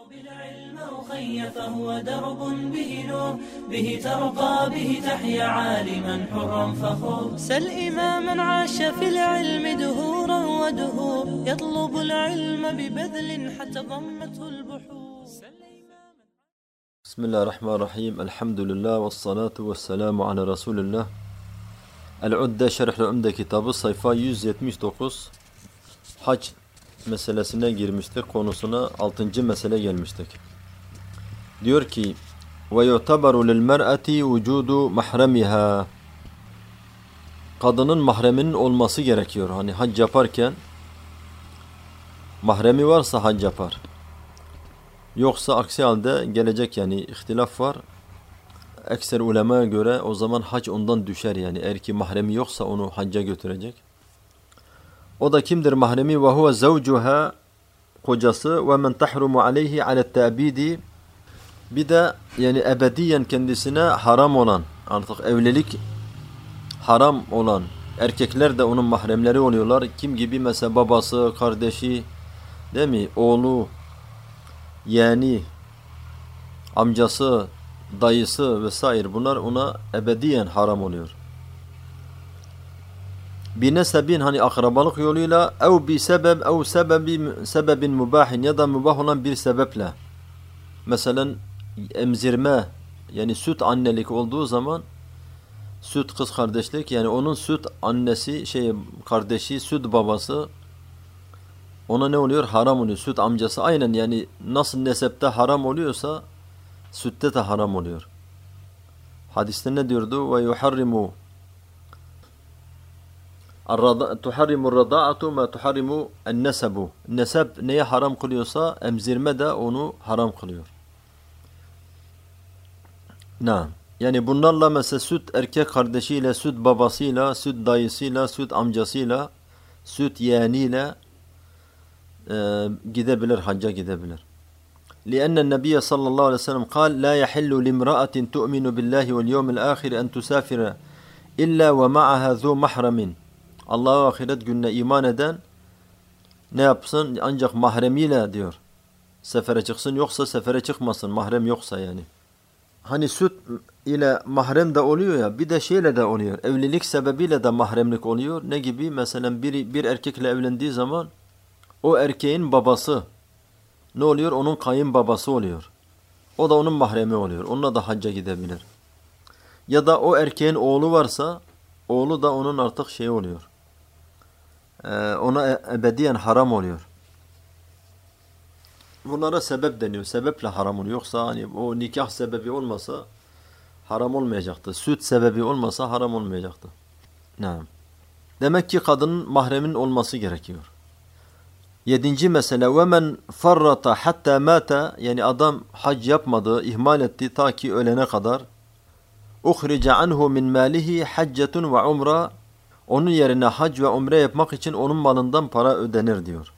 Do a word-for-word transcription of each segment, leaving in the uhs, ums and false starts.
بالعلم أخي فهو درب به نور به ترقى به تحيا عالما حرا فخور سل إماما عاش في العلم دهورا ودهور يطلب العلم ببذل حتى ضمته البحور. بسم الله الرحمن الرحيم. الحمد لله والصلاة والسلام على رسول الله. El-Udde Şerh-i Umde kitabı sayfa yüz yetmiş dokuz hac meselesine girmiştik. Konusuna altıncı mesele gelmiştik. Diyor ki ve yu'tabaru lil-mer'ati vucudu mahremiha. Kadının mahreminin olması gerekiyor. Hani hac yaparken mahremi varsa hac yapar. Yoksa aksi halde gelecek yani ihtilaf var. Ekser ulemaya göre o zaman hac ondan düşer yani. Eğer ki mahremi yoksa onu hacca götürecek. O da kimdir mahremi? Ve huve zavcuha, kocası, ve men tahrumu aleyhi alet ta'bidi. Bir de yani ebediyen kendisine haram olan, artık evlilik haram olan erkekler de onun mahremleri oluyorlar. Kim gibi? Mesela babası, kardeşi, değil mi? Oğlu, yeğeni, amcası, dayısı vesaire, bunlar ona ebediyen haram oluyor. Bir nesebin, hani akrabalık yoluyla, ev bir sebep, ev sebebi sebebin mubahin, ya da mubah olan bir sebeple. Mesela emzirme, yani süt annelik olduğu zaman, süt kız kardeşlik, yani onun süt annesi, şey kardeşi, süt babası, ona ne oluyor? Haram oluyor. Süt amcası, aynen yani nasıl nesepte haram oluyorsa sütte de haram oluyor. Hadiste ne diyordu? Ve yuharrimu tuharrimu rada'atu ma tuharrimu en-nesebu. Nesep neye haram kılıyorsa emzirme de onu haram kılıyor. Naam. Yani bunlarla mesela süt erkek kardeşiyle, süt babasıyla, süt dayısıyla, süt amcasıyla, süt yeğeniyle e, gidebilir, hacca gidebilir. لأن النبي صلى الله عليه وسلم قال لا يحل لامرأة تؤمن بالله واليوم الآخر أن تسافر إلا ومعها ذو محرم. Allah'a ahiret gününe iman eden ne yapsın? Ancak mahremiyle diyor sefere çıksın, yoksa sefere çıkmasın, mahrem yoksa yani. Hani süt ile mahrem de oluyor ya, bir de şeyle de oluyor. Evlilik sebebiyle de mahremlik oluyor. Ne gibi? Mesela bir, bir erkekle evlendiği zaman o erkeğin babası ne oluyor? Onun kayınbabası oluyor. O da onun mahremi oluyor. Onunla da hacca gidebilir. Ya da o erkeğin oğlu varsa oğlu da onun artık şey oluyor. Ee, ona ebediyen haram oluyor. Bunlara sebep deniyor. Sebeple haram oluyor. Yoksa hani o nikah sebebi olmasa haram olmayacaktı. Süt sebebi olmasa haram olmayacaktı. Naam. Demek ki kadının mahremin olması gerekiyor. Yedinci mesele ve men farrata hatta mata, yani adam hac yapmadı, ihmal etti ta ki ölene kadar. Uhrica anhu min malihi haccetun ve umra, onun yerine hac ve umre yapmak için onun malından para ödenir diyor.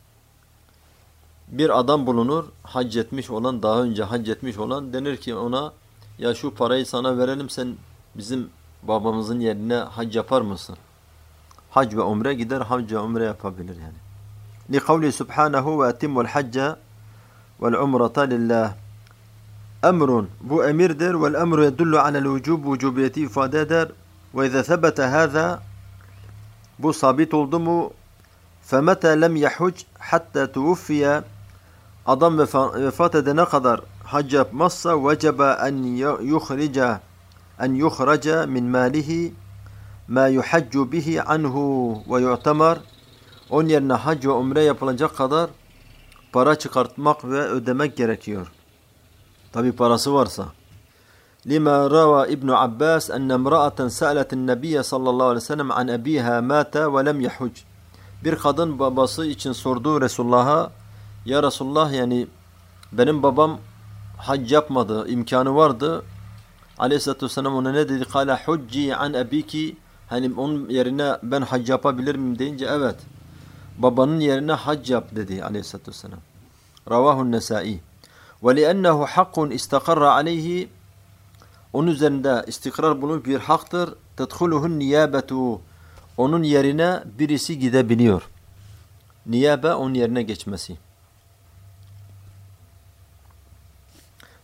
Bir adam bulunur, hac etmiş olan, daha önce hac etmiş olan, denir ki ona ya şu parayı sana verelim, sen bizim babamızın yerine hac yapar mısın? Hac ve umre gider, hac ve umre yapabilir yani. لقوله سبحانه وأتم الحج والعمرة لله. أمر bu emirdir. والأمر يدل على الوجوب, vücubiyeti ifade eder. وإذا ثبت هذا, bu sabit oldu mu, فمتى لم يحج حتى توفي, adam vefat edene kadar hac yapmazsa وجب أن يخرج أن يخرج من ماله ما يحج به عنه ويعتمر, onun yerine hac ve umre yapılacak kadar para çıkartmak ve ödemek gerekiyor. Tabi parası varsa. Lima rava İbn Abbas enne imra'aten sa'aletin nebiyye sallallahu aleyhi ve sellem an abiha mata ve lem yahuc. Bir kadın babası için sordu Resulullah'a, ya Resulullah, yani benim babam hac yapmadı, imkanı vardı. Aleyhisselatü vesselam ona ne dedi? Kâle hucci an abiki, hani onun yerine ben hac yapabilir miyim deyince evet, babanın yerine hac yap dedi aleyhissalatü vesselam. Ravahu Nesai. Ve li'ennehu hakkun istakarra aleyhi, onun üzerinde istikrar bulunup bir haktır. Tedhuluhun niyabetu, onun yerine birisi gidebiliyor. Niyabe, onun yerine geçmesi.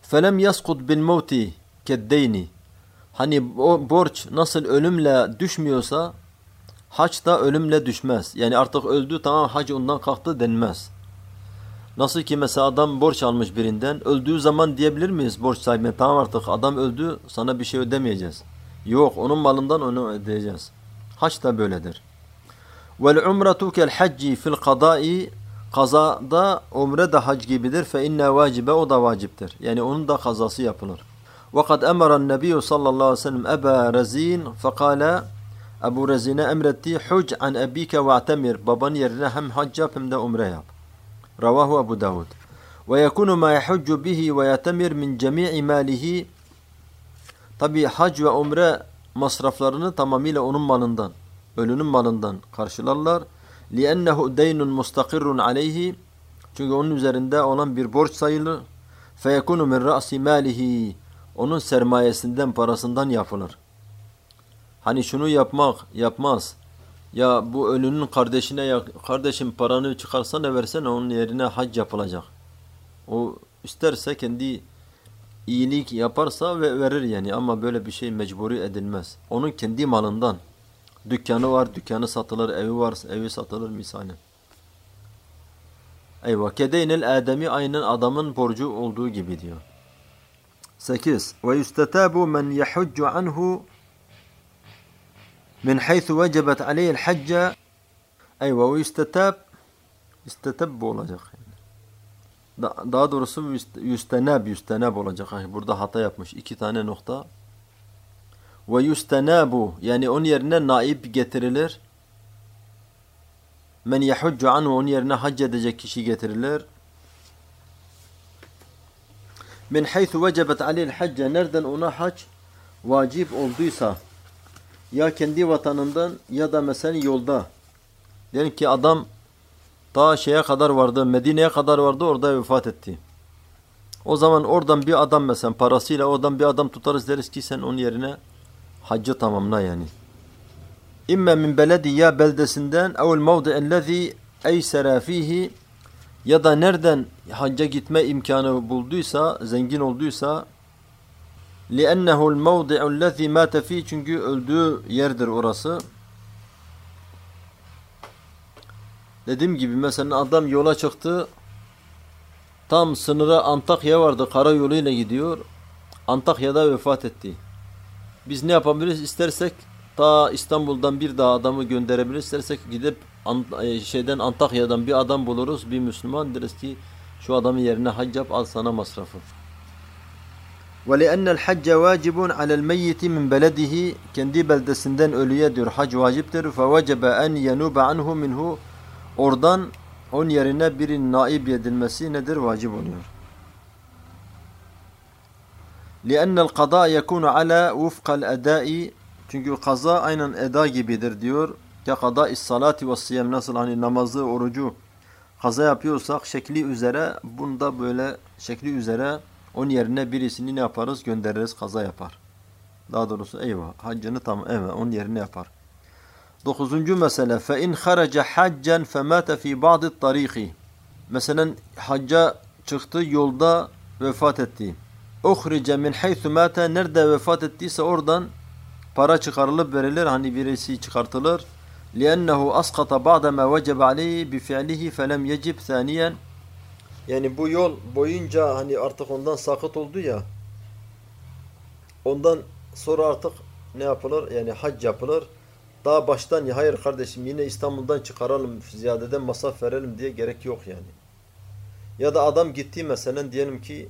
felem yasqut bil mevti keddeyni. Hani o borç nasıl ölümle düşmüyorsa hac da ölümle düşmez. Yani artık öldü, tamam, hac ondan kalktı denmez. Nasıl ki mesela adam borç almış birinden, öldüğü zaman diyebilir miyiz borç sahibine, tamam artık adam öldü, sana bir şey ödemeyeceğiz. Yok, onun malından onu ödeyeceğiz. Hac da böyledir. Vel umretu kel hacci fil qadai, kazada umre de hac gibidir. Fe inne vacibe, o da vaciptir. Yani onun da kazası yapılır. Ve kad emeren nebiyyü sallallahu aleyhi ve sellem Eba Rezin fekala, Ebu Rezin'e emretti, huc an ebike ve atemir, babanın yerine hem hac yap hem de umre yap. Ravahu Ebu Davud. Ve yekunu ma yahudcu bihi ve yatemir min cemi'i malihi. Tabi hac ve umre masraflarını tamamıyla onun malından, ölünün malından karşılarlar. لِأَنَّهُ دَيْنٌ مُسْتَقِرٌ عَلَيْهِ. Çünkü onun üzerinde olan bir borç sayılır. فَيَكُنُ مِنْ رَأْسِ مَالِهِ. Onun sermayesinden, parasından yapılır. Hani şunu yapmak, yapmaz. Ya bu ölünün kardeşine, ya kardeşim paranı çıkarsana versene, onun yerine hac yapılacak. O isterse kendi iyilik yaparsa ve verir yani, ama böyle bir şey mecburi edilmez. Onun kendi malından. Dükkanı var, dükkanı satılır, evi var, evi satılır misali. Eyvah. Kedeynel ademi, aynen adamın borcu olduğu gibi diyor. sekiz. Ve yustetabu men yahudcu anhu min haythu vecebet aleyhil hacca. Eyvah. Ve yustetab, istetab olacak. Daha doğrusu yustenab, yustenab olacak. Burada hata yapmış. İki tane nokta. Ve yustenabu, yani onun yerine naib getirilir. Men yahudcu anhu, onun yerine hac edecek kişi getirilir. Min haythu vecebet aleyhil hacca, nereden ona hac vacip olduysa, ya kendi vatanından ya da mesela yolda. Diyelim ki adam ta şeye kadar vardı, Medine'ye kadar vardı, orada vefat etti. O zaman oradan bir adam mesela parasıyla oradan bir adam tutarız, deriz ki sen onun yerine haccı tamamla yani. İmme min beledi, ya beldesinden, evvel mevdi'ellezî eysera fihi, ya da nereden hacca gitme imkanı bulduysa, zengin olduysa, li'ennehu'l mevdi'u'llezî mâte fî, çünkü öldüğü yerdir orası. Dediğim gibi mesela adam yola çıktı, tam sınıra Antakya vardı, karayoluyla gidiyor, Antakya'da vefat etti. Biz ne yapabiliriz? İstersek ta İstanbul'dan bir daha adamı gönderebiliriz. İstersek gidip şeyden, Antakya'dan bir adam buluruz, bir Müslüman, deriz ki şu adamın yerine hac yap, al sana masrafı. وَلِأَنَّ الْحَجَّ وَاجِبٌ عَلَى الْمَيِّتِ مِنْ بَلَدِهِ, kendi beldesinden ölüye diyor hac vaciptir. فَوَجَبَ أَنْ يَنُوبَ عَنْهُ مِنْهُ, oradan onun yerine birinin naib edilmesi nedir? Vacip oluyor. لِأَنَّ الْقَضَاءَ يَكُونُ عَلَى وُفْقَ الْاَدَاءِ, çünkü kaza aynen eda gibidir diyor. Ke kadâ is-salati ve siyam, nasıl hani namazı, orucu kaza yapıyorsak şekli üzere, bunda böyle şekli üzere onun yerine birisini ne yaparız? Göndeririz, kaza yapar. Daha doğrusu eyvah, haccını tam, evet, onun yerine yapar. Dokuzuncu mesele, fe in kharaca haccen femâte fî ba'di tarîki. Mesela hacca çıktı, yolda vefat etti. Uhrice min haythu mâte, nerede vefat ettiyse oradan para çıkarılıp verilir, hani birisi çıkartılır. لِأَنَّهُ أَسْقَطَ بَعْدَ مَا وَجَبَ عَلَيْهِ بِفِعْلِهِ فَلَمْ يَجِبْ ثَانِيًا. Yani bu yol boyunca hani artık ondan sakıt oldu ya, ondan sonra artık ne yapılır? Yani hac yapılır. Daha baştan ya hayır kardeşim yine İstanbul'dan çıkaralım, ziyadeden masraf verelim diye gerek yok yani. Ya da adam gitti mesela, diyelim ki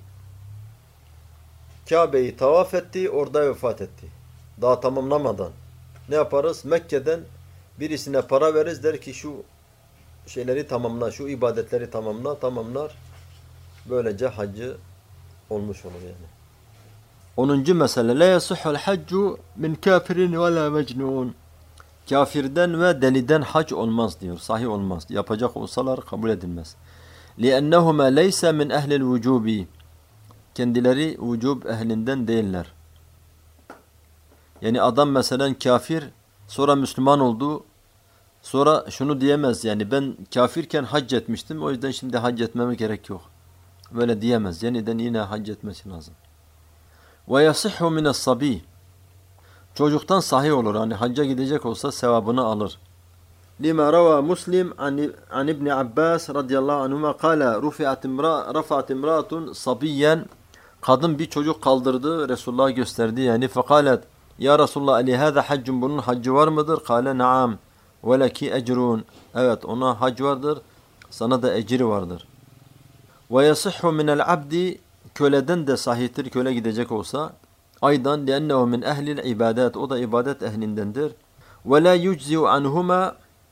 Kabe'yi tavaf etti, orada vefat etti. Daha tamamlamadan. Ne yaparız? Mekke'den birisine para veririz, der ki şu şeyleri tamamla, şu ibadetleri tamamla, tamamlar. Böylece haccı olmuş olur yani. Onuncu mesele, la yasihhul haccu min kafirin ve la mecnun. Kafirden ve deliden hac olmaz diyor. Sahih olmaz. Yapacak olsalar kabul edilmez. لِأَنَّهُمَا لَيْسَ مِنْ اَهْلِ الْوُجُوبِ. Kendileri vücub ehlinden değiller. Yani adam mesela kafir, sonra Müslüman oldu, sonra şunu diyemez yani ben kafirken hac etmiştim, o yüzden şimdi hac etmeme gerek yok. Böyle diyemez. Yeniden yine hac etmesi lazım. Ve yasihhu mines sabi. Çocuktan sahih olur. Hani hacca gidecek olsa sevabını alır. Lima rava Muslim an, an İbn Abbas radıyallahu anhuma kâle rufi'at imra rafa'at imra'atun sabiyyen. Kadın bir çocuk kaldırdı, Resulullah'a gösterdi yani. Fekalet ya Resulullah ali hâzâ haccun, bunun haccı var mıdır? Kâle naam ve leki ecrun. Evet, ona hac vardır, sana da ecri vardır. Ve yasihhu minel abdi, köleden de sahihtir köle gidecek olsa. Aydan liennehu min ehlil ibadet, o da ibadet ehlindendir. Ve la yuczi'u anhuma,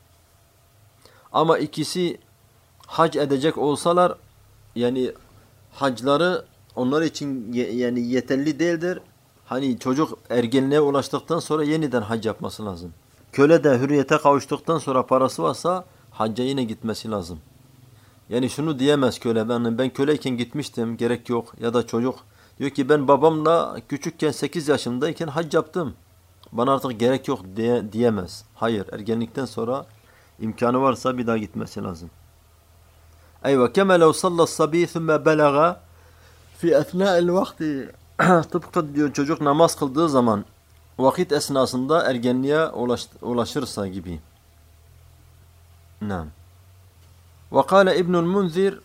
ama ikisi hac edecek olsalar yani hacları onlar için yani yeterli değildir. Hani çocuk ergenliğe ulaştıktan sonra yeniden hac yapması lazım. Köle de hürriyete kavuştuktan sonra parası varsa hacca yine gitmesi lazım. Yani şunu diyemez köle, ben ben köleyken gitmiştim, gerek yok, ya da çocuk diyor ki ben babamla küçükken sekiz yaşındayken hac yaptım, bana artık gerek yok diye, diyemez. Hayır, ergenlikten sonra imkanı varsa bir daha gitmesi lazım. Eyvah, keme lev sallas sabi thumme belaga fi ethna'il vakti. Tıpkı diyor çocuk namaz kıldığı zaman vakit esnasında ergenliğe ulaş, ulaşırsa gibi. Naam. Ve kâle İbnül Munzir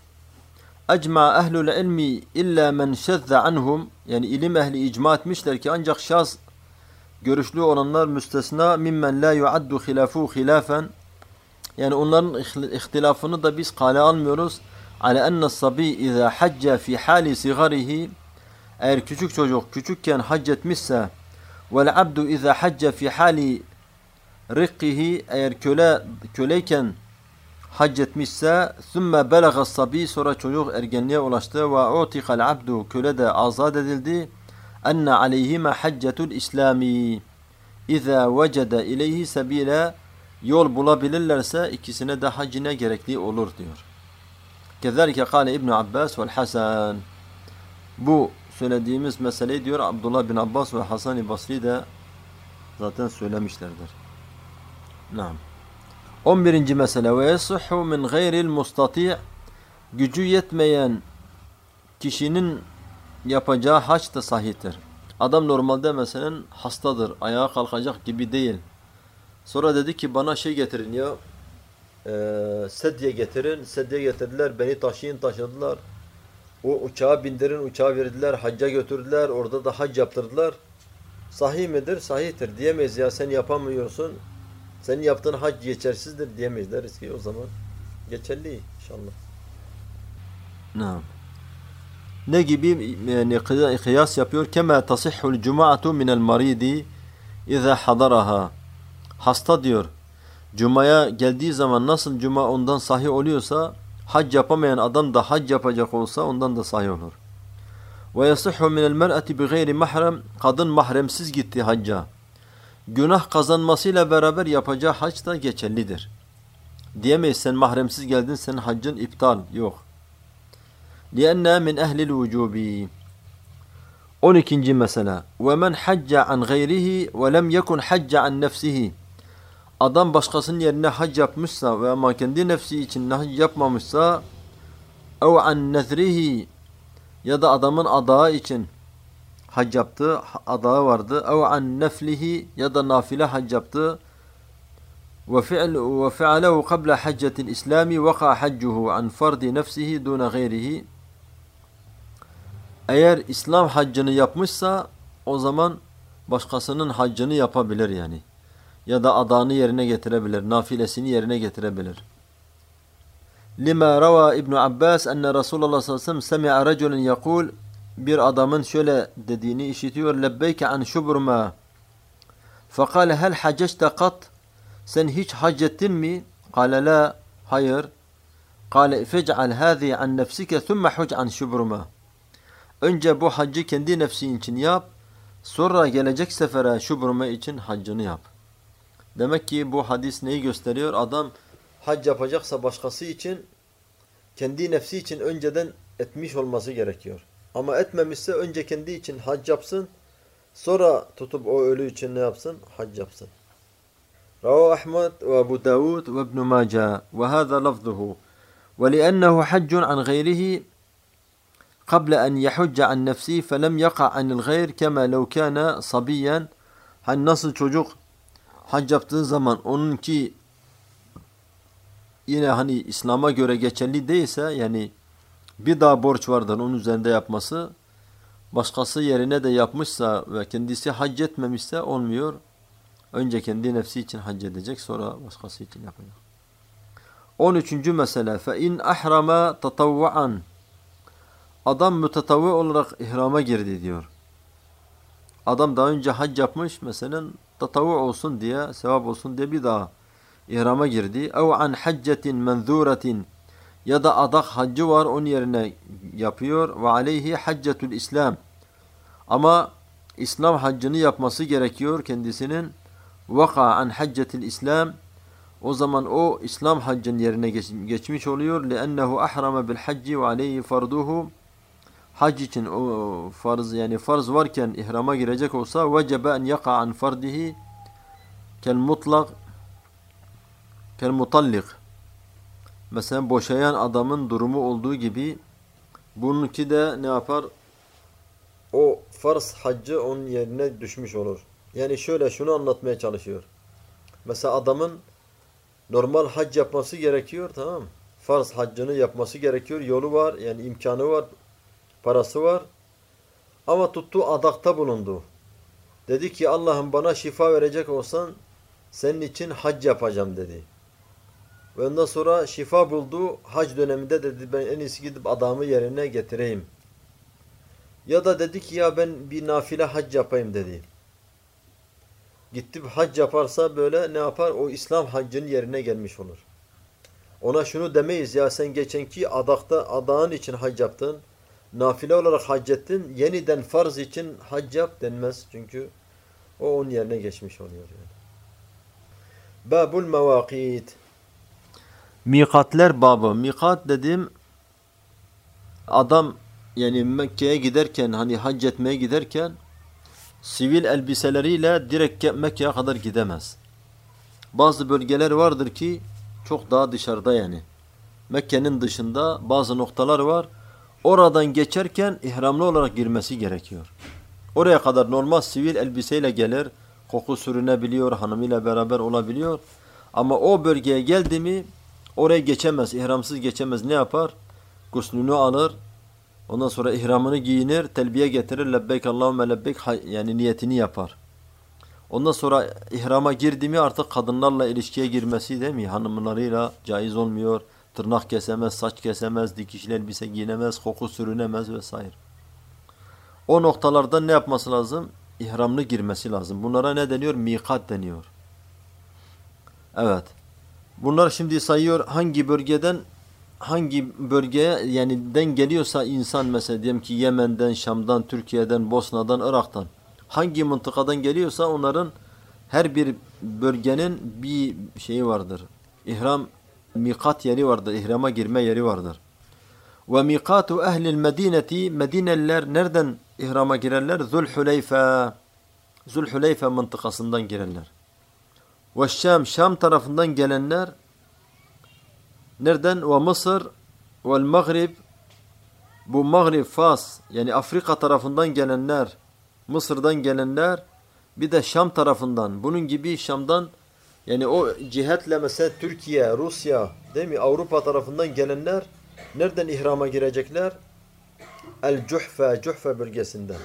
ecma ehlul ilmi illa men şezze anhum, yani ilim ehli icma etmişler ki ancak şaz görüşlü olanlar müstesna, mimmen la yuaddu hilafu hilafen, yani onların ihtilafını da biz kale almıyoruz. Ala enne sabi iza hacca fi hali sigarihi, eğer küçük çocuk küçükken hac etmişse, vel abdu iza hacca fi hali rikkihi, eğer köle köleyken hac etmişse, sümme belaga sabi, sonra çocuk ergenliğe ulaştı, ve utikal abdu, köle de azat edildi, enne aleyhime haccetul islami iza vecede ileyhi sebile, yol bulabilirlerse ikisine de haccine gerekli olur diyor. Kezalike kâle İbn Abbas vel Hasan. Bu söylediğimiz meseleyi diyor Abdullah bin Abbas ve Hasan-ı Basri de zaten söylemişlerdir. Naam. on birinci mesele, ve yasihhu min gayril mustati', gücü yetmeyen kişinin yapacağı hac da sahihtir. Adam normalde mesela hastadır, ayağa kalkacak gibi değil. Sonra dedi ki bana şey getirin ya, e, sedye getirin, sedye getirdiler, beni taşıyın, taşıdılar. O uçağa bindirin, uçağa verdiler, hacca götürdüler, orada da hac yaptırdılar. Sahih midir? Sahihtir diyemeyiz ya, sen yapamıyorsun, senin yaptığın hac geçersizdir diyemeyiz, deriz ki o zaman geçerli inşallah. Naam. Ne gibi yani kıyas yapıyor? Kema tasihhul cuma'atu minel maridi iza hadaraha. Hasta diyor, cumaya geldiği zaman nasıl cuma ondan sahih oluyorsa, hac yapamayan adam da hac yapacak olsa ondan da sahih olur. Ve yasihhu minel mer'ati bi gayri mahrem, kadın mahremsiz gitti hacca, günah kazanmasıyla beraber yapacağı hac da geçerlidir. Diyemeyiz sen mahremsiz geldin, senin haccın iptal, yok. Lienne min ehlil vücubi. on ikinci mesele, ve men hacca an gayrihi ve lem yekun hacca an nefsihi. Adam başkasının yerine hac yapmışsa ve ama kendi nefsi için hac yapmamışsa, ev an nezrihi, ya da adamın adağı için hac yaptı, adağı vardı, ev an neflihi, ya da nafile hac yaptı, ve fi'l ve fi'alehu qabla haccetil islami vaka haccuhu an fardi nefsihi duna gayrihi. Eğer İslam haccını yapmışsa o zaman başkasının haccını yapabilir yani. Ya da adağını yerine getirebilir, nafilesini yerine getirebilir. Lima rava İbn Abbas enne Resulullah sallallahu aleyhi ve sellem semi'a raculen yekul, bir adamın şöyle dediğini işitiyor, lebbeyke an şubruma. Fekale hel haccete kat, sen hiç hac ettin mi? Kale la, hayır. Kale fec'al hâzi an nefsike thumme huc an şubruma. Önce bu haccı kendi nefsin için yap, sonra gelecek sefere şubruma için haccını yap. Demek ki bu hadis neyi gösteriyor? Adam hac yapacaksa başkası için, kendi nefsi için önceden etmiş olması gerekiyor. Ama etmemişse önce kendi için hac yapsın, sonra tutup o ölü için ne yapsın? Hac yapsın. Ravu Ahmed ve Ebu Davud ve İbn Maca ve hâzâ lafzuhu ve li'ennehu haccun an gayrihi, قبل أن يحج عن نفسه فلم يقع عن الغير كما لو كان صبيا. Hani nasıl çocuk hac yaptığı zaman onunki yine hani İslam'a göre geçerli değilse, yani bir daha borç vardır onun üzerinde yapması, başkası yerine de yapmışsa ve kendisi hac etmemişse olmuyor. Önce kendi nefsi için hac edecek, sonra başkası için yapacak. on üçüncü mesele. فَاِنْ اَحْرَمَ تَطَوَّعًا Adam mütetavvi olarak ihrama girdi diyor. Adam daha önce hac yapmış, mesela tatavvu olsun diye, sevap olsun diye bir daha ihrama girdi. اَوْ عَنْ حَجَّةٍ مَنْذُورَةٍ Ya da adak haccı var, onun yerine yapıyor. وَعَلَيْهِ حَجَّةُ الْإِسْلَامِ Ama İslam haccını yapması gerekiyor kendisinin. وَقَعَ عَنْ حَجَّةِ الْإِسْلَامِ O zaman o İslam haccının yerine geç, geçmiş oluyor. لِأَنَّهُ أَحْرَمَ بِالْحَجِّ وَعَلَيْهِ فَرْضُهُ Hac için o farz, yani farz varken ihrama girecek olsa vecebe en yaka an fardihi kel mutlak kel mutallik. Mesela boşayan adamın durumu olduğu gibi bununki de ne yapar? O farz haccı onun yerine düşmüş olur. Yani şöyle şunu anlatmaya çalışıyor. Mesela adamın normal hac yapması gerekiyor, tamam mı? Farz haccını yapması gerekiyor. Yolu var, yani imkanı var. Parası var. Ama tuttu adakta bulundu. Dedi ki Allah'ım bana şifa verecek olsan senin için hac yapacağım dedi. Ve ondan sonra şifa buldu. Hac döneminde dedi ben en iyisi gidip adamı yerine getireyim. Ya da dedi ki ya ben bir nafile hac yapayım dedi. Gitti hac yaparsa böyle ne yapar? O İslam haccının yerine gelmiş olur. Ona şunu demeyiz ya sen geçenki adakta adağın için hac yaptın. Nafile olarak hac ettin, yeniden farz için hac yap denmez. Çünkü o onun yerine geçmiş oluyor. Yani. Babul mevakit. Mikatler babı. Mikat dediğim adam yani Mekke'ye giderken, hani hac etmeye giderken sivil elbiseleriyle direkt Mekke'ye kadar gidemez. Bazı bölgeler vardır ki çok daha dışarıda, yani Mekke'nin dışında bazı noktalar var. Oradan geçerken ihramlı olarak girmesi gerekiyor. Oraya kadar normal sivil elbiseyle gelir, koku sürünebiliyor, hanımıyla beraber olabiliyor. Ama o bölgeye geldi mi oraya geçemez, ihramsız geçemez. Ne yapar? Guslünü alır, ondan sonra ihramını giyinir, telbiye getirir, lebbeyk Allahümme lebbeyk, yani niyetini yapar. Ondan sonra ihrama girdi mi artık kadınlarla ilişkiye girmesi değil mi? Hanımlarıyla caiz olmuyor. Tırnak kesemez, saç kesemez, dikişli elbise giyinemez, koku sürünemez vesaire. O noktalarda ne yapması lazım? İhramlı girmesi lazım. Bunlara ne deniyor? Mikat deniyor. Evet. Bunlar şimdi sayıyor hangi bölgeden, hangi bölgeye yani den geliyorsa insan, mesela diyelim ki Yemen'den, Şam'dan, Türkiye'den, Bosna'dan, Irak'tan. Hangi mıntıkadan geliyorsa onların her bir bölgenin bir şeyi vardır. İhram mikat yeri vardır, ihrama girme yeri vardır. Ve mikatu ehlil medineti, Medineliler nereden ihrama girerler? Zulhuleyfe, Zulhuleyfe mıntıkasından girerler. Ve Şam, Şam tarafından gelenler nereden? Ve Mısır ve Maghrib, bu Maghrib, Fas, yani Afrika tarafından gelenler, Mısır'dan gelenler, bir de Şam tarafından, bunun gibi Şam'dan, yani o cihetle mesela Türkiye, Rusya, değil mi? Avrupa tarafından gelenler nereden ihrama girecekler? El-Cuhfe, Cuhfe bölgesinden.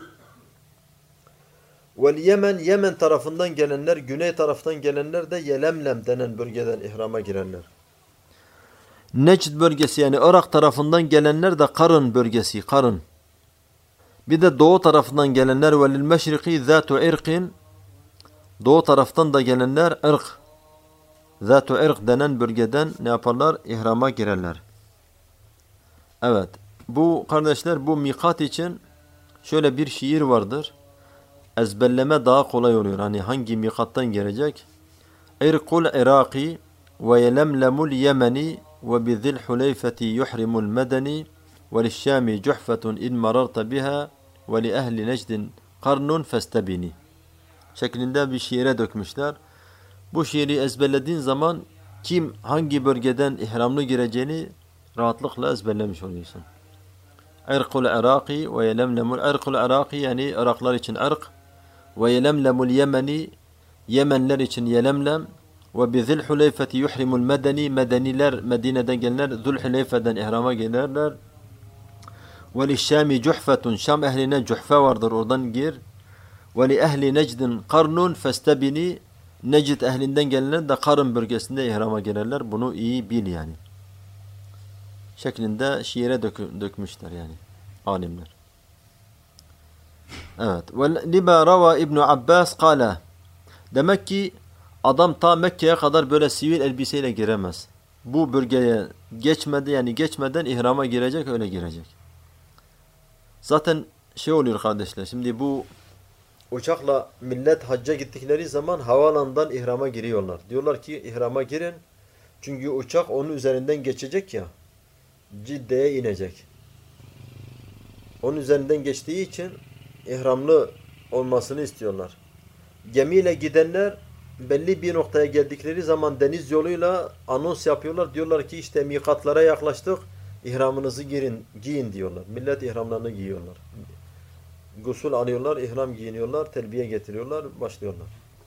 Vel Yemen, Yemen tarafından gelenler, güney taraftan gelenler de Yelemlem denen bölgeden ihrama girerler. Necd bölgesi, yani Irak tarafından gelenler de Karın bölgesi, Karın. Bir de doğu tarafından gelenler velil meşriki zatu irqin, doğu taraftan da gelenler ırk, zatu irq denen bölgeden ne yaparlar? İhrama girerler. Evet. Bu kardeşler, bu mikat için şöyle bir şiir vardır. Ezberleme daha kolay oluyor. Hani hangi mikattan gelecek? İrkul Iraki ve yelemlemul Yemeni ve bizil huleyfeti yuhrimul medeni ve lişşami cuhfetun in mararta biha ve li ehli necdin karnun festebini şeklinde bir şiire dökmüşler. Bu şiiri ezberlediğin zaman kim hangi bölgeden ihramlı gireceğini rahatlıkla ezberlemiş oluyorsun. irkul Iraki ve yelemlemul irkul Iraki yani Iraklar için irk ve yelemlemul Yemeni Yemenler için yelemlem ve bi Zülhüleyfeti yuhrimul medeni medeniler Medine'den gelenler Zülhüleyfe'den ihrama gelirler. Ve li Şami cuhfetun Şam ehline cuhfe vardır oradan gir. Ve li ehli Necdin karnun festebini Necd ehlinden gelenler de Karın bölgesinde ihrama gelirler. Bunu iyi bil yani. Şeklinde şiire dökü, dökmüşler yani alimler. Evet. Ve lima rava İbn Abbas kâle. Demek ki adam ta Mekke'ye kadar böyle sivil elbiseyle giremez. Bu bölgeye geçmedi yani geçmeden ihrama girecek öyle girecek. Zaten şey oluyor kardeşler. Şimdi bu uçakla millet hacca gittikleri zaman havalandan ihrama giriyorlar. Diyorlar ki ihrama girin. Çünkü uçak onun üzerinden geçecek ya. Cidde'ye inecek. Onun üzerinden geçtiği için ihramlı olmasını istiyorlar. Gemiyle gidenler belli bir noktaya geldikleri zaman deniz yoluyla anons yapıyorlar. Diyorlar ki işte mikatlara yaklaştık. İhramınızı giyin, giyin diyorlar. Millet ihramlarını giyiyorlar. Gusül alıyorlar, ihram giyiniyorlar, telbiye getiriyorlar, başlıyorlar.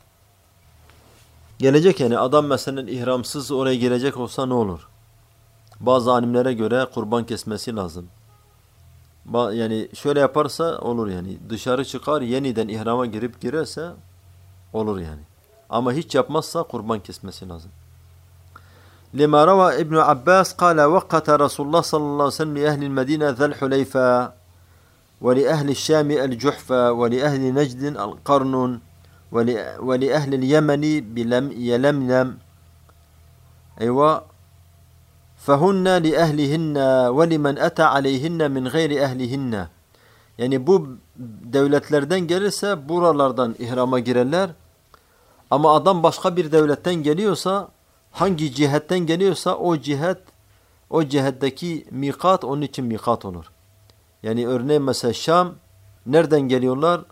Gelecek yani adam mesela ihramsız oraya gelecek olsa ne olur? Bazı alimlere göre kurban kesmesi lazım. Yani şöyle yaparsa olur yani. Dışarı çıkar yeniden ihrama girip girerse olur yani. Ama hiç yapmazsa kurban kesmesi lazım. Lima rava İbn Abbas kâle vakkata Resulullah sallallahu aleyhi ve sellem li ehlil Medine Zülhüleyfe ve li ehli Şami el-Cuhfe ve li ehli Necdin el-Karnun ve li ehli Yemeni bilem yelemlem. Eyvah. فَهُنَّ لِأَهْلِهِنَّ وَلِمَنْ أَتَى عَلَيْهِنَّ مِنْ غَيْرِ اَهْلِهِنَّ. Yani bu devletlerden gelirse buralardan ihrama girerler. Ama adam başka bir devletten geliyorsa, hangi cihetten geliyorsa o cihet, o cihetteki mikat onun için mikat olur. Yani örneğin mesela Şam, nereden geliyorlar?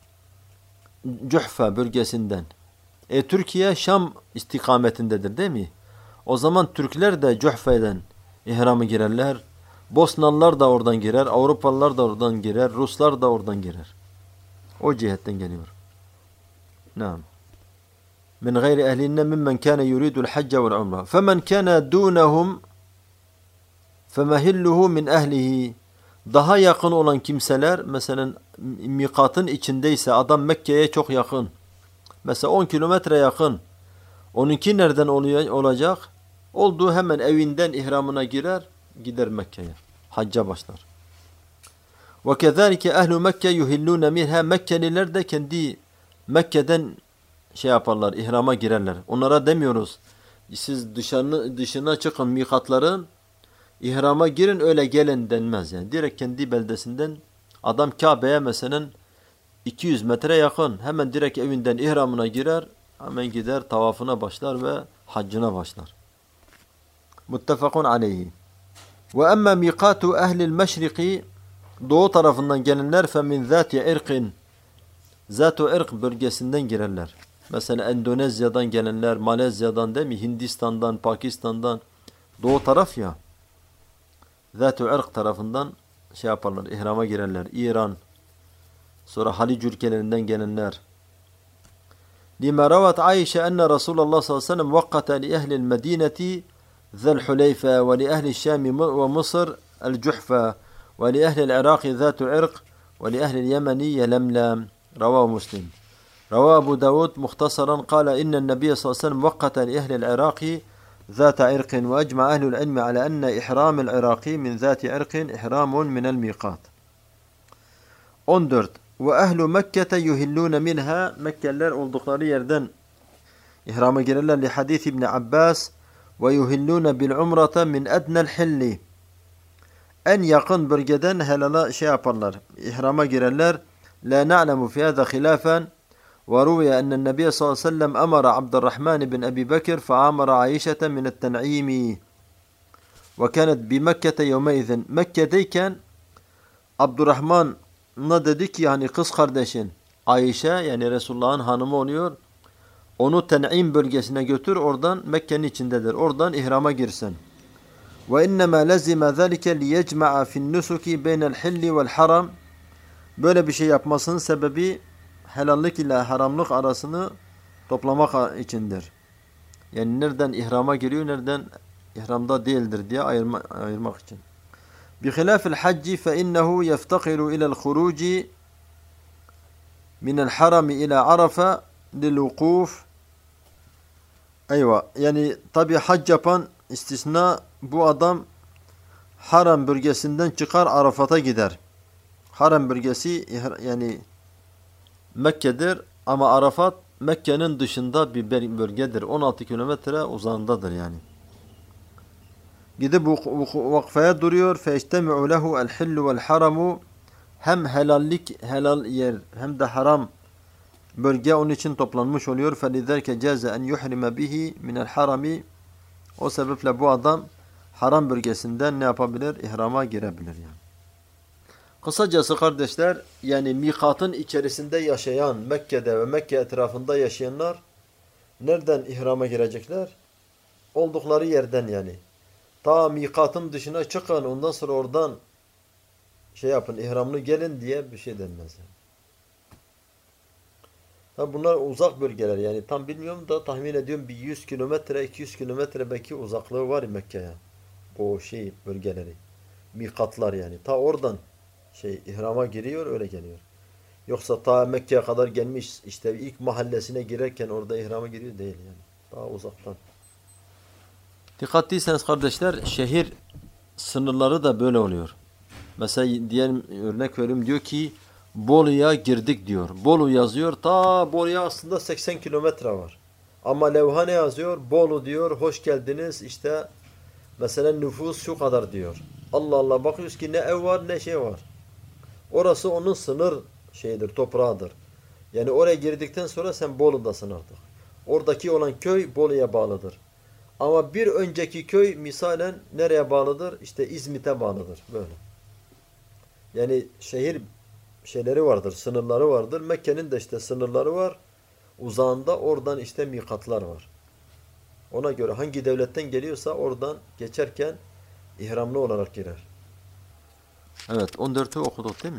Cuhfe bölgesinden. E Türkiye Şam istikametindedir değil mi? O zaman Türkler de Cuhfe'den ihramı girerler. Bosnalılar da oradan girer. Avrupalılar da oradan girer. Ruslar da oradan girer. O cihetten geliyor. Naam. Min gayri ehlinne mimmen kâne yuridul hacca vel umra. Femen kâne dûnehum femehilluhu min ehlihi. Daha yakın olan kimseler mesela mikatın içindeyse adam Mekke'ye çok yakın. Mesela on kilometre yakın. Onunki nereden oluyor, olacak? Olduğu hemen evinden ihramına girer, gider Mekke'ye. Hacca başlar. Ve kezalike ehlu Mekke yuhillûne minha. Mekkeliler de kendi Mekke'den şey yaparlar, ihrama girerler. Onlara demiyoruz. Siz dışarı, dışına çıkın mikatların, ihrama girin öyle gelin denmez. Yani direkt kendi beldesinden adam Kabe'ye mesela iki yüz metre yakın. Hemen direkt evinden ihramına girer. Hemen gider tavafına başlar ve haccına başlar. Muttefakun aleyhi. Ve emme mikatu ehlil meşriki. Doğu tarafından gelenler fe min zati irqin. Zat-ı irq bölgesinden girerler. Mesela Endonezya'dan gelenler, Malezya'dan değil mi? Hindistan'dan, Pakistan'dan. Doğu taraf ya. Zat-ı irq tarafından şey yaparlar, ihrama girerler. İran. Sonra Halic ülkelerinden gelenler. لما روت عائشة أن رسول الله صلى الله عليه وسلم وقت لأهل المدينة ذا الحليفة ولأهل الشام ومصر الجحفة ولأهل العراق ذات عرق ولأهل اليمن يلملم. رواه مسلم. رواه أبو داود مختصرا قال إن النبي صلى الله عليه وسلم وقت لأهل العراق ذات عرق وأجمع أهل العلم على أن إحرام العراقي من ذات عرق إحرام من الميقات. on dört. Ve ehlu Mekke'te yuhillûne minha. Mekkeliler oldukları yerden ihrama girerler. Li hadis İbn Abbas ve yuhillûne bil umrata min ednel hilli. En yakın bölgeden helala şey yaparlar. İhrama girerler. La na'lemu fi hâzâ khilâfen. Ve ruviye ennen nebiye sallallahu aleyhi ve sellem emara Abdurrahman bin Ebi Bekir fe'amara Ayşete minet ten'imi. Ve kânet bi Mekke'te yevmeizin. Mekke'deyken Abdurrahman ona dedi ki yani kız kardeşin Ayşe yani Resulullah'ın hanımı oluyor. Onu Ten'im bölgesine götür oradan Mekke'nin içindedir. Oradan ihrama girsin. Ve innema lazima zalika liyecma'a fi'n nusuki beynel hilli vel haram. Böyle bir şey yapmasının sebebi helallik ile haramlık arasını toplamak içindir. Yani nereden ihrama giriyor, nereden ihramda değildir diye ayırma, ayırmak için. Bihilafil hacci fe innehu yeftakiru ila'l huruci minel harami ila Arafa lil vukuf. Eyvah. Yani tabi hac yapan istisna, bu adam haram bölgesinden çıkar Arafat'a gider. Haram bölgesi yani Mekke'dir ama Arafat Mekke'nin dışında bir bölgedir. on altı kilometre uzağındadır yani. Gidip vakfaya duruyor. فَاَجْتَمِعُ لَهُ الْحِلُّ وَالْحَرَمُ. Hem helallik, helal yer hem de haram bölge onun için toplanmış oluyor. فَلِذَلْكَ جَازَ أَنْ يُحْرِمَ بِهِ مِنَ الْحَرَمِ. O sebeple bu adam haram bölgesinden ne yapabilir? İhrama girebilir yani. Kısacası kardeşler, yani mikatın içerisinde yaşayan, Mekke'de ve Mekke etrafında yaşayanlar nereden ihrama girecekler? Oldukları yerden yani. Ta mikatın dışına çıkın, ondan sonra oradan şey yapın, ihramlı gelin diye bir şey denmez yani. Tabi bunlar uzak bölgeler yani, tam bilmiyorum da tahmin ediyorum bir yüz kilometre, iki yüz kilometre belki uzaklığı var Mekke'ye. O şey bölgeleri, mikatlar yani. Ta oradan şey ihrama giriyor, öyle geliyor. Yoksa ta Mekke'ye kadar gelmiş, işte ilk mahallesine girerken orada ihrama giriyor değil yani. Daha uzaktan. Dikkatliyseniz kardeşler, şehir sınırları da böyle oluyor. Mesela diyelim, örnek veriyorum, diyor ki Bolu'ya girdik diyor. Bolu yazıyor. Ta Bolu'ya aslında seksen kilometre var. Ama levha ne yazıyor? Bolu diyor. Hoş geldiniz. İşte mesela nüfus şu kadar diyor. Allah Allah, bakıyoruz ki ne ev var ne şey var. Orası onun sınır şeyidir, toprağıdır. Yani oraya girdikten sonra sen Bolu'dasın artık. Oradaki olan köy Bolu'ya bağlıdır. Ama bir önceki köy misalen nereye bağlıdır? İşte İzmit'e bağlıdır. Böyle. Yani şehir şeyleri vardır, sınırları vardır. Mekke'nin de işte sınırları var. Uzağında oradan işte mikatlar var. Ona göre hangi devletten geliyorsa oradan geçerken ihramlı olarak girer. Evet, on dörtü okuduk değil mi?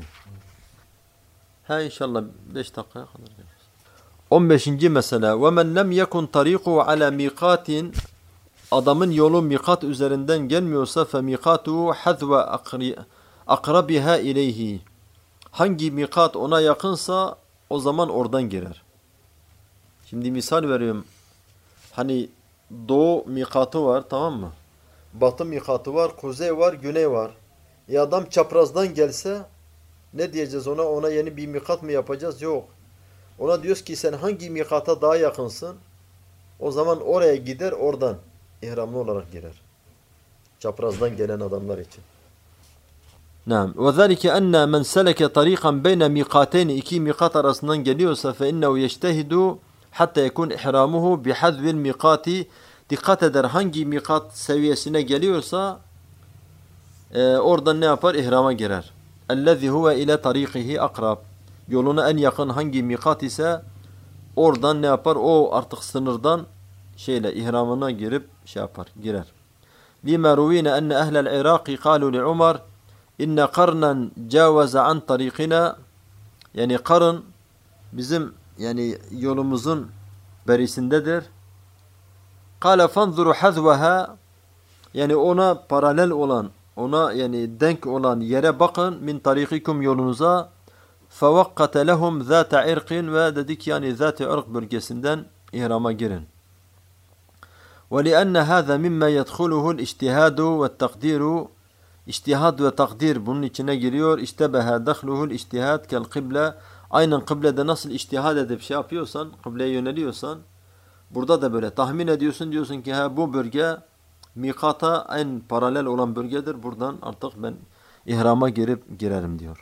Ha inşallah beş dakikaya kadar geliriz. on beşinci mesele. وَمَنْ لَمْ يَكُنْ طَرِيقُهُ عَلَى مِيقَاتٍ. Adamın yolu mikat üzerinden gelmiyorsa فَمِيقَاتُهُ حَذْوَ أَقْرَبِهَا اِلَيْهِ. Hangi mikat ona yakınsa o zaman oradan girer. Şimdi misal veriyorum. Hani doğu mikatı var, tamam mı? Batı mikatı var, kuzey var, güney var. Ya adam çaprazdan gelse ne diyeceğiz ona? Ona yeni bir mikat mı yapacağız? Yok. Ona diyoruz ki sen hangi mikata daha yakınsın? O zaman oraya gider, oradan ihramlı olarak girer. Çaprazdan gelen adamlar için. Naam. Ve zalike enne men seleke tariqan beyne miqatayn, iki mikat arasından geliyorsa fe innehu yectehidu hatta yekun ihramuhu bi hazvil miqati. Dikkat eder, hangi mikat seviyesine geliyorsa e, oradan ne yapar? İhrama girer. Ellezî huve ile tariqihi akrab. Yoluna en yakın hangi mikat ise oradan ne yapar? O artık sınırdan şeyle ihramına girip şey yapar, girer. Lima ruvine enne ehlel Iraki kalu li Umar inne qarnan cavaza an tariqina. Yani karın bizim yani yolumuzun berisindedir. Kale fanzuru hazvaha. Yani ona paralel olan, ona yani denk olan yere bakın, min tarikikum, yolunuza. Fevakkate lehum zâte irqin, ve dedik yani zâte irq bölgesinden ihrama girin. Ve lianne hâzâ mimme yedhuluhul ictihâdu ve takdiru. İçtihad ve takdir bunun içine giriyor. İştebeha dahluhul içtihad kel kıble. Aynen kıblede nasıl içtihad edip şey yapıyorsan, kıbleye yöneliyorsan, burada da böyle tahmin ediyorsun, diyorsun ki ha bu bölge mikata en paralel olan bölgedir. Buradan artık ben ihrama girip girerim diyor.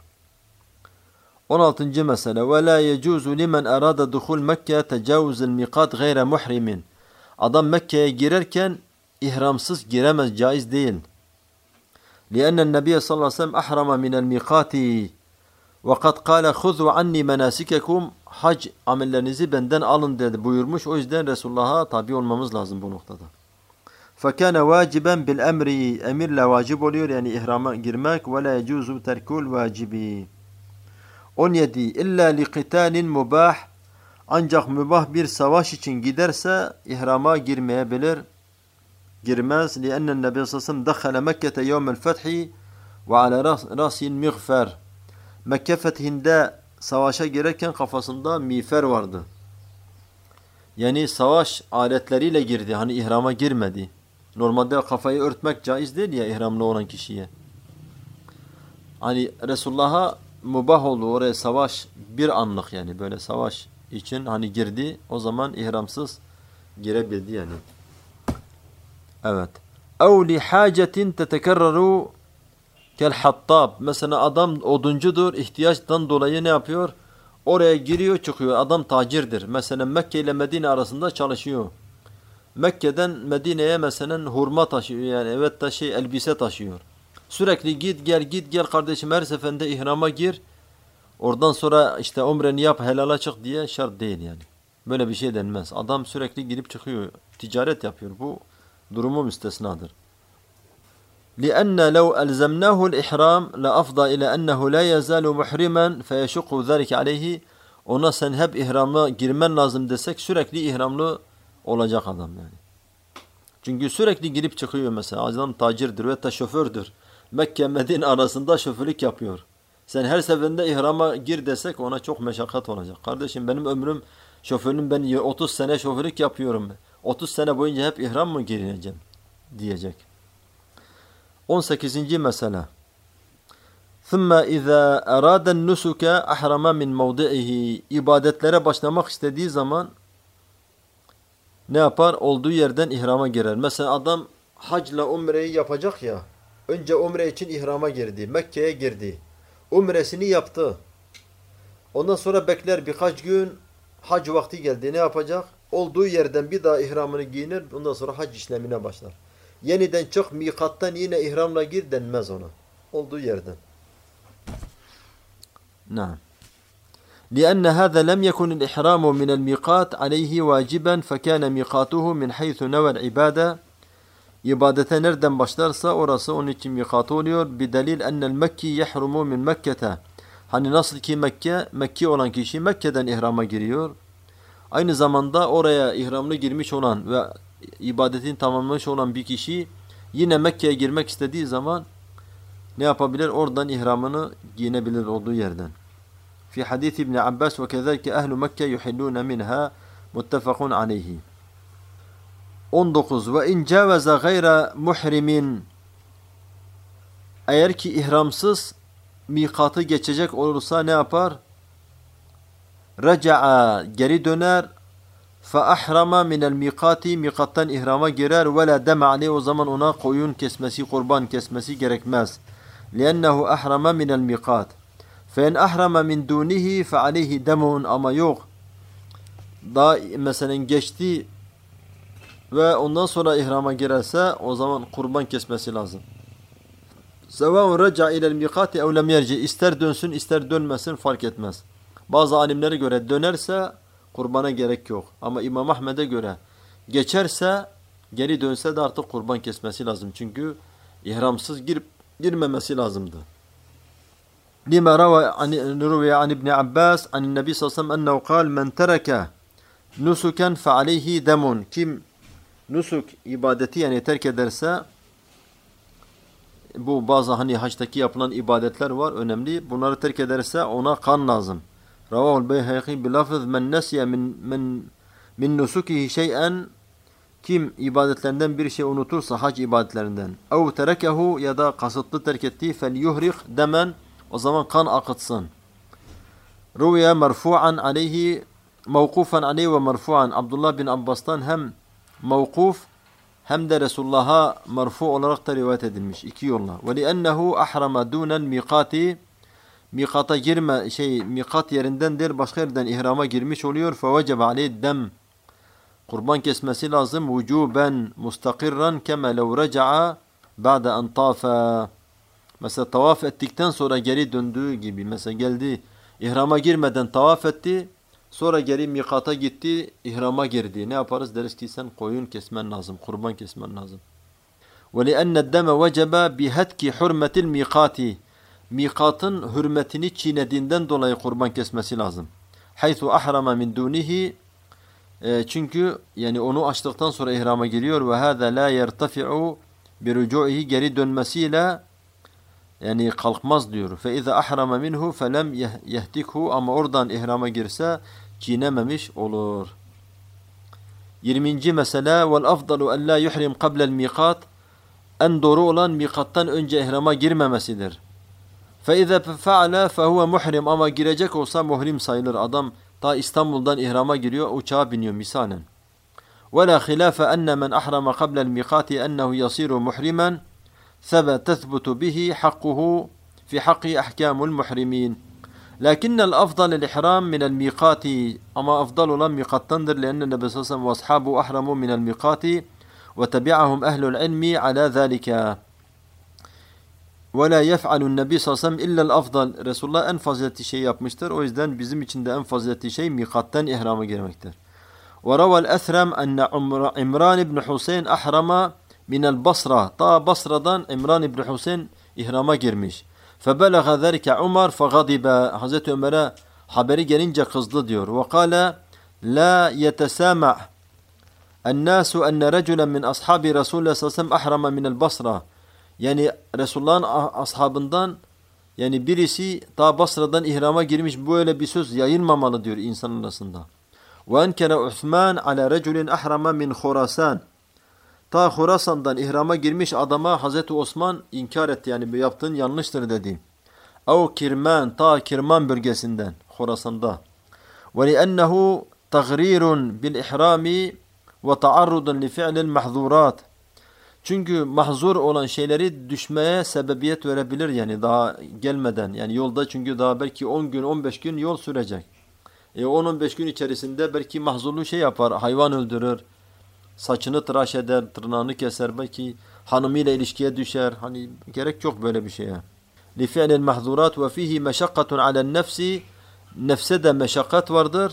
on altıncı mesele. Ve la yecuzu limen arada duhul Mekke tecavuzul mikat gayre muhrimin. Adam Mekke'ye girerken ihramsız giremez, caiz değil. لأن النبي صلى الله عليه وسلم أحرم من الميقات وقد قال خذوا عني مناسككم. Hac amellerinizi benden alın dedi, buyurmuş. O yüzden Resulullah'a tabi olmamız lazım bu noktada. فَكَانَ وَاجِبًا بِالْاَمْرِ Emirle vacip oluyor yani ihrama girmek. وَلَا يَجُوزُ تَرْكُ الْوَاجِبِ on yedi. İlla li qitalin mubah ancak mübah bir savaş için giderse ihrama girmeyebilir. Girmez. لِأَنَّ النَّبِيَ صَلَّى اللّٰهُ عَلَيْهِ وَسَلَّمْ دَخَلَ مَكَّةَ يَوْمَ الْفَتْحِ وَعَلَى رَاسِ الْمِغْفَرِ Mekke fethinde savaşa girerken kafasında miğfer vardı. Yani savaş aletleriyle girdi. Hani ihrama girmedi. Normalde kafayı örtmek caiz değil ya ihramlı olan kişiye. Hani Resulullah'a mubah oldu oraya savaş bir anlık yani böyle savaş için hani girdi. O zaman ihramsız girebildi yani. Evet. اَوْ لِحَاجَةٍ تَتَكَرَّرُ كَالْحَطَّابِ Mesela adam oduncudur. İhtiyaçtan dolayı ne yapıyor? Oraya giriyor çıkıyor. Adam tacirdir. Mesela Mekke ile Medine arasında çalışıyor. Mekke'den Medine'ye mesela hurma taşıyor yani evet de şey elbise taşıyor. Sürekli git gel git gel kardeşim her seferinde ihrama gir. Oradan sonra işte umreni yap helala çık diye şart değil yani. Böyle bir şey denmez. Adam sürekli girip çıkıyor. Ticaret yapıyor. Bu durumu müstesnadır. لِأَنَّ لَوْ أَلْزَمْنَاهُ الْإِحْرَامِ لَأَفْضَى إِلَى أَنَّهُ لَا يَزَالُ مُحْرِمًا فَيَشُقُّ ذَلِكَ عَلَيْهِ Ona sen hep ihrama girmen lazım desek sürekli ihramlı olacak adam yani. Çünkü sürekli girip çıkıyor mesela. Adam tacirdir ve de şofördür. Mekke Medine arasında şoförlük yapıyor. Sen her seferinde ihrama gir desek ona çok meşakkat olacak. Kardeşim benim ömrüm şoförüm ben otuz sene şoförlük yapıyorum. otuz sene boyunca hep ihram mı gireceğim diyecek. on sekizinci mesele. ثُمَّ اِذَا اَرَادَ النُّسُكَ اَحْرَمَ مِنْ مَوْضِعِهِ İbadetlere başlamak istediği zaman ne yapar? Olduğu yerden ihrama girer. Mesela adam hacla umreyi yapacak ya. Önce umre için ihrama girdi. Mekke'ye girdi. Umresini yaptı. Ondan sonra bekler birkaç gün hac vakti geldi. Ne yapacak? Olduğu yerden bir daha ihramını giyinir. Ondan sonra hac işlemine başlar. Yeniden çık mikattan yine ihramla gir denmez ona. Olduğu yerden. Naam. لأن هذا لم يكن الإحرام من الميقات عليه واجبا فكان ميقاته من حيث نوى العبادة İbadete nereden başlarsa orası onun için mikatı oluyor. Bidalil ennel Mekki yehrumu min Mekke'te. Hani nasıl ki Mekke, Mekki olan kişi Mekke'den ihrama giriyor. Aynı zamanda oraya ihramlı girmiş olan ve ibadetini tamamlamış olan bir kişi yine Mekke'ye girmek istediği zaman ne yapabilir? Oradan ihramını giyinebilir olduğu yerden. Fi hadis İbn Abbas ve kezalike ehlu Mekke yuhilluna minha muttefakun aleyhi. on dokuz ve in caveza gayra muhrimin eğer ki ihramsız mikatı geçecek olursa ne yapar? Raca'a geri döner fe ahrama minel mikati mikattan ihrama girer ve la deme aleyh o zaman ona koyun kesmesi kurban kesmesi gerekmez. Liennehu ahrama minel mikat fe in ahrama min dunihi fe aleyhi demun ama yok da mesela geçti ve ondan sonra ihrama girerse o zaman kurban kesmesi lazım. Sevaun raca ilel mikati ev lem yerci ister dönsün ister dönmesin fark etmez. Bazı alimlere göre dönerse kurbana gerek yok. Ama İmam Ahmed'e göre geçerse geri dönse de artık kurban kesmesi lazım. Çünkü ihramsız girip girmemesi lazımdı. Lima ruviye an İbn Abbas an Nebi sallallahu aleyhi ve sellem ennehu kal men tereke nusuken fe aleyhi demun. Kim nusuk ibadeti yani terk ederse bu bazı hani haçtaki yapılan ibadetler var önemli. Bunları terk ederse ona kan lazım. Ravahul Beyhaqi bilafız men nesiye min min min nusukihi şey'en kim ibadetlerinden bir şey unutursa hac ibadetlerinden ev terekehu ya da kasıtlı terk etti fel yuhrik demen o zaman kan akıtsın. Ruviye merfu'an aleyhi mevkufan aleyhi ve merfu'an Abdullah bin Abbas'tan hem mevkuf hem de Resulullah'a merfu olarak da rivayet edilmiş iki yolla. Ve li'ennehu ahrama dunel mikati mikata girme şey mikat yerindendir başka yerden ihrama girmiş oluyor. Fe vecebe aleyhi dem kurban kesmesi lazım vücuben mustakirran kema lev reca'a ba'de en tafa. Mesela tavaf ettikten sonra geri döndüğü gibi mesela geldi ihrama girmeden tavaf etti Sonra geri mikata gitti, ihrama girdi. Ne yaparız? Deriz ki sen koyun kesmen lazım, kurban kesmen lazım. وَلِأَنَّ الدَّمَ وَجَبَ بِهَتْكِ حُرْمَةِ الْمِيقَاتِ Mikatın hürmetini çiğnediğinden dolayı kurban kesmesi lazım. حَيْثُ أَحْرَمَ مِنْ دُونِهِ Çünkü yani onu açtıktan sonra ihrama giriyor. وَهَذَا لَا يَرْتَفِعُ بِرُجُوعِهِ Geri dönmesiyle yani kalkmaz diyor. فَاِذَا أَحْرَمَ مِنْهُ فَلَمْ يَهْتِكْهُ Ama oradan ihrama girse çiğnememiş olur. yirminci mesele وَالْأَفْضَلُ أَنْ لَا يُحْرِمْ قَبْلَ الْمِيقَاتِ En doğru olan mikattan önce ihrama girmemesidir. فَاِذَا فَعَلَ فَهُوَ muhrim Ama girecek olsa muhrim sayılır. Adam ta İstanbul'dan ihrama giriyor, uçağa biniyor misalen. وَلَا خِلَافَ أَنَّ مَنْ أَحْرَمَ قَبْلَ الْمِيقَاتِ أَنَّهُ يَصِيرُ مُحْرِمًا تَثْبُتُ بِهِ حَقُّهُ فِي حَقِّ أَحْكَامُ الْمُحْرِمِينَ لكن الأفضل الإحرام من الميقات أما أفضل olan mikattandır لأن النبي صلى الله عليه وسلم وأصحابه أحرموا من الميقات وتبعهم أهل العلم على ذلك ولا يفعل النبي صلى الله عليه وسلم إلا الأفضل Resulullah en faziletli şey yapmıştır. O yüzden bizim için de en faziletli şey mikattan ihrama girmektir. وروى الأثرم أن عمران بن حسين أحرم من البصرة ta Basra'dan İmran ibn Hüseyin ihrama girmiş. فَبَلَغَ ذَلِكَ عُمَرْ فَغَضِبَ Hazreti Ömer'e haberi gelince kızdı diyor. وَقَالَ لَا يَتَسَامَعْ النَّاسُ أَنَّ رَجُلًا مِنْ أَصْحَابِ رَسُولِ اللّٰهِ صَلَّى اللّٰهِ عَلَيْهِ وَسَلَّمْ أَحْرَمَ مِنَ الْبَصْرَةِ Yani Resulullah'ın ashabından yani birisi ta Basra'dan ihrama girmiş, böyle bir söz yayılmamalı diyor insan arasında. وَاَنْكَرَ عُثْمَانْ عَلَى رَجُلٍ أَحْرَمَ مِنْ خُرَاسَانَ Ta Horasan'dan ihrama girmiş adama Hazreti Osman inkar etti, yani bu yaptığın yanlıştır dedi. Ev Kirman ta Kirman bölgesinden Horasan'da. Ve li'ennehu tagrirun bil ihrami ve taarrudun li fi'lil mahzurat. Çünkü mahzur olan şeyleri düşmeye sebebiyet verebilir, yani daha gelmeden, yani yolda, çünkü daha belki on gün on beş gün yol sürecek. E on on beş gün içerisinde belki mahzurlu şey yapar, hayvan öldürür, saçını tıraş eder, tırnağını keser, belki hanımıyla ilişkiye düşer. Hani gerek yok böyle bir şeye. لِفِعْلِ الْمَحْذُورَاتِ وَفِيهِ مَشَقَّةٌ عَلَى النَّفْسِ Nefse de meşakkat vardır.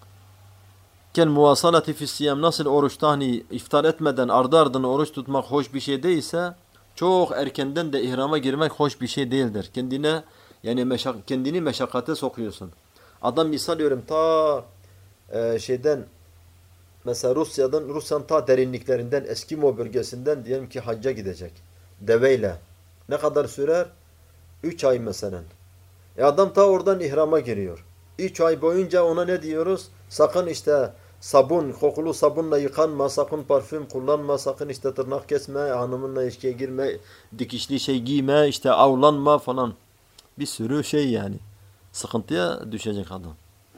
Kel muvasalati fissiyam, nasıl oruçta hani iftar etmeden ardı ardına oruç tutmak hoş bir şey değilse, çok erkenden de ihrama girmek hoş bir şey değildir. Kendine yani meşak, kendini meşakkate sokuyorsun. Adam misal diyorum ta e, şeyden mesela Rusya'dan, Rusya'nın ta derinliklerinden, Eskimo bölgesinden diyelim ki hacca gidecek. Deveyle. Ne kadar sürer? Üç ay mesela. E adam ta oradan ihrama giriyor. Üç ay boyunca ona ne diyoruz? Sakın işte sabun, kokulu sabunla yıkanma, sakın parfüm kullanma, sakın işte tırnak kesme, hanımınla ilişkiye girme, dikişli şey giyme, işte avlanma falan. Bir sürü şey yani. Sıkıntıya düşecek adam.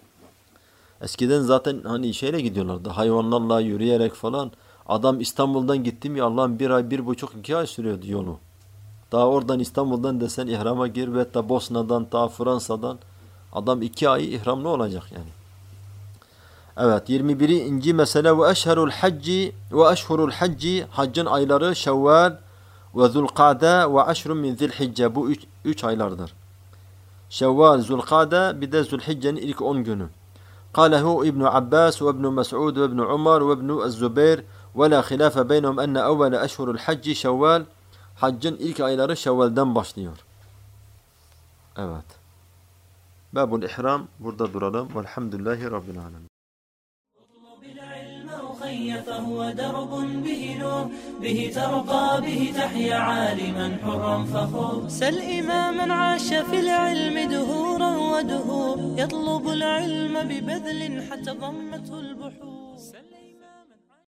Eskiden zaten hani şeyle gidiyorlardı, hayvanlarla yürüyerek falan. Adam İstanbul'dan gitti mi Allah'ım bir ay, bir buçuk, iki ay sürüyordu yolu. Daha oradan İstanbul'dan desen ihrama gir ve ta Bosna'dan, ta Fransa'dan adam iki ay ihramlı olacak yani. Evet, yirmi birinci mesele ve eşherul hacci ve eşhurul hacci, haccın ayları Şevval ve Zulkade ve aşrun min Zilhicce, bu üç, üç aylardır. Şevval, Zulkade, bir de Zülhicce'nin ilk on günü. قاله ابن عباس وابن مسعود وابن عمر وابن الزبير ولا خلاف بينهم أن أول أشهر الحج شوال. Haccın ilk ayları Şevval'den başlıyor. Evet. Babul İhram, burada duralım. Velhamdülillahi Rabbil Alemin. فهو درب به نور به ترقى به تحيا عالما حرا فخور سل إماما عاش في العلم دهورا ودهور يطلب العلم ببذل حتى ضمته البحور